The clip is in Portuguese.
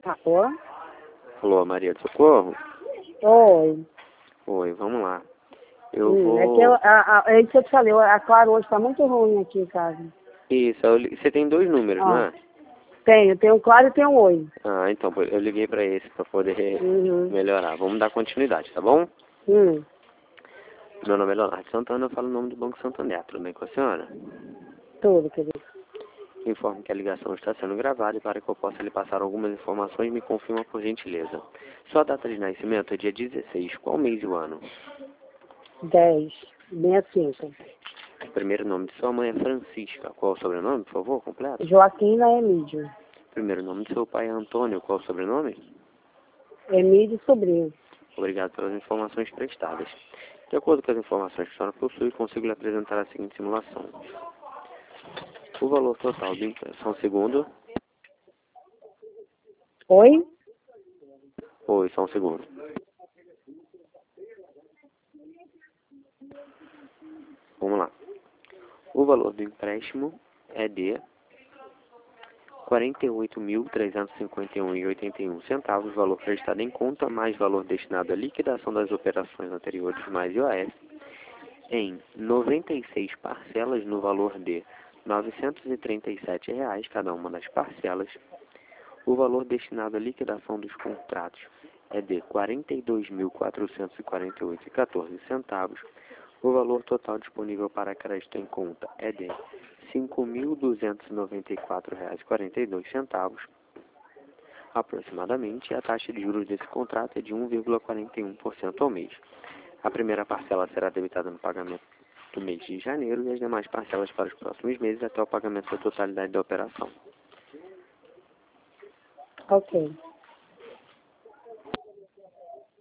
Alô? Alô, Maria do Socorro? Oi. Oi, vamos lá. Eu É vou... que é isso que eu te falei, a Clara hoje tá muito ruim aqui em casa. Isso, você tem dois números, não Ó, é? tem um Clara e tem um Oi. Ah, então, eu liguei pra esse pra poder Uhum. melhorar. Vamos dar continuidade, tá bom? Hum. Meu nome é Leonardo Santana, eu falo o nome do Banco Santander. Tudo bem com a senhora? Tudo, querido. Informo que a ligação está sendo gravada e para que eu possa lhe passar algumas informações, me confirma por gentileza. Sua data de nascimento é dia 16, qual mês e o ano? 10, 65. O primeiro nome de sua mãe é Francisca. Qual o sobrenome, por favor, completo? Joaquina Emídio. O primeiro nome de seu pai é Antônio. Qual o sobrenome? Emídio Sobrinho. Obrigado pelas informações prestadas. De acordo com as informações que a senhora possui, consigo lhe apresentar a seguinte simulação. O valor total do só um segundo. Oi? Oi, só um segundo. Vamos lá. O valor do empréstimo é de R$ 48.351,81, valor prestado em conta, mais valor destinado à liquidação das operações anteriores, mais IOF, em 96 parcelas no valor de R$ 937, cada uma das parcelas. O valor destinado à liquidação dos contratos é de R$ 42.448,14. O valor total disponível para crédito em conta é de R$ 5.294,42. Aproximadamente, a taxa de juros desse contrato é de 1,41% ao mês. A primeira parcela será debitada no pagamento do mês de janeiro e as demais parcelas para os próximos meses até o pagamento da totalidade da operação. Ok.